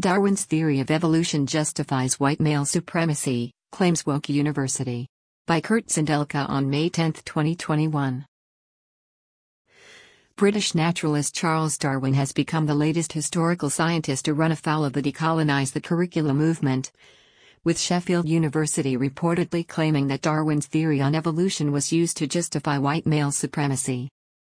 Darwin's theory of evolution justifies white male supremacy, claims Woke University. By Kurt Zindelka on May 10, 2021. British naturalist Charles Darwin has become the latest historical scientist to run afoul of the Decolonize the Curriculum movement, with Sheffield University reportedly claiming that Darwin's theory on evolution was used to justify white male supremacy.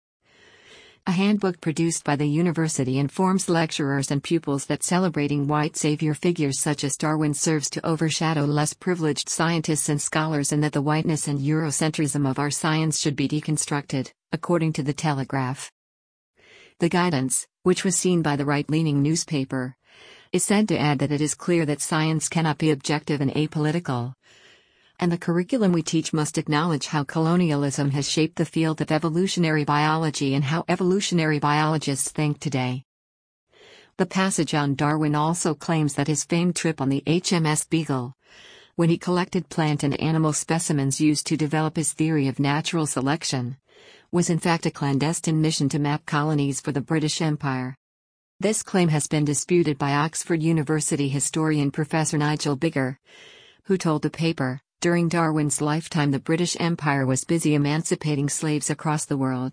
A handbook produced by the university informs lecturers and pupils that celebrating white savior figures such as Darwin serves to overshadow less privileged scientists and scholars, and that the whiteness and Eurocentrism of our science should be deconstructed, according to The Telegraph. The guidance, which was seen by the right-leaning newspaper, is said to add that it is clear that science cannot be objective and apolitical, and the curriculum we teach must acknowledge how colonialism has shaped the field of evolutionary biology and how evolutionary biologists think today. The passage on Darwin also claims that his famed trip on the HMS Beagle, when he collected plant and animal specimens used to develop his theory of natural selection, was in fact a clandestine mission to map colonies for the British Empire. This claim has been disputed by Oxford University historian Professor Nigel Biggar, who told the paper, during Darwin's lifetime the British Empire was busy emancipating slaves across the world.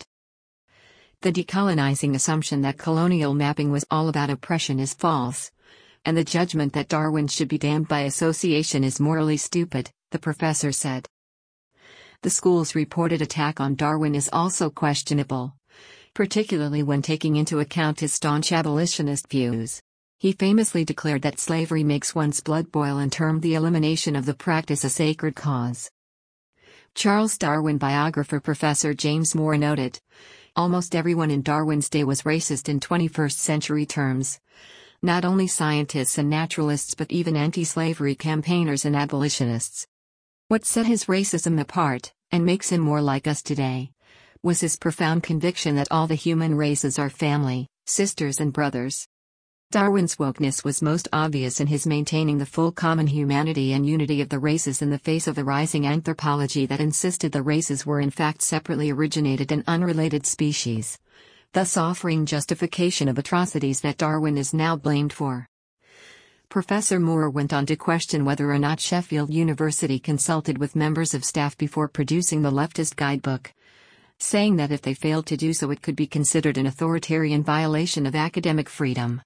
The decolonizing assumption that colonial mapping was all about oppression is false, and the judgment that Darwin should be damned by association is morally stupid, the professor said. The school's reported attack on Darwin is also questionable, particularly when taking into account his staunch abolitionist views. He famously declared that slavery makes one's blood boil and termed the elimination of the practice a sacred cause. Charles Darwin biographer Professor James Moore noted, "Almost everyone in Darwin's day was racist in 21st century terms. Not only scientists and naturalists but even anti-slavery campaigners and abolitionists. What set his racism apart, and makes him more like us today, was his profound conviction that all the human races are family, sisters and brothers." Darwin's wokeness was most obvious in his maintaining the full common humanity and unity of the races in the face of the rising anthropology that insisted the races were in fact separately originated and unrelated species, thus offering justification of atrocities that Darwin is now blamed for. Professor Moore went on to question whether or not Sheffield University consulted with members of staff before producing the leftist guidebook, saying that if they failed to do so it could be considered an authoritarian violation of academic freedom.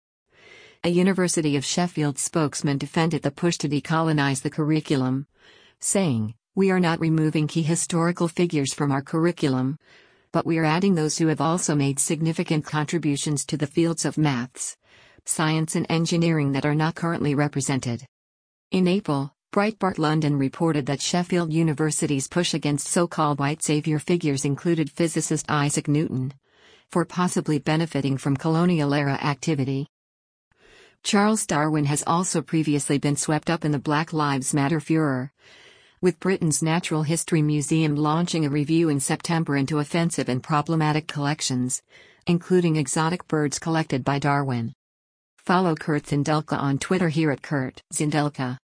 A University of Sheffield spokesman defended the push to decolonize the curriculum, saying, "We are not removing key historical figures from our curriculum, but we are adding those who have also made significant contributions to the fields of maths, science and engineering that are not currently represented." In April, Breitbart London reported that Sheffield University's push against so-called white savior figures included physicist Isaac Newton, for possibly benefiting from colonial-era activity. Charles Darwin has also previously been swept up in the Black Lives Matter furor, with Britain's Natural History Museum launching a review in September into offensive and problematic collections, including exotic birds collected by Darwin. Follow Kurt Zindelka on Twitter here at Kurt Zindelka.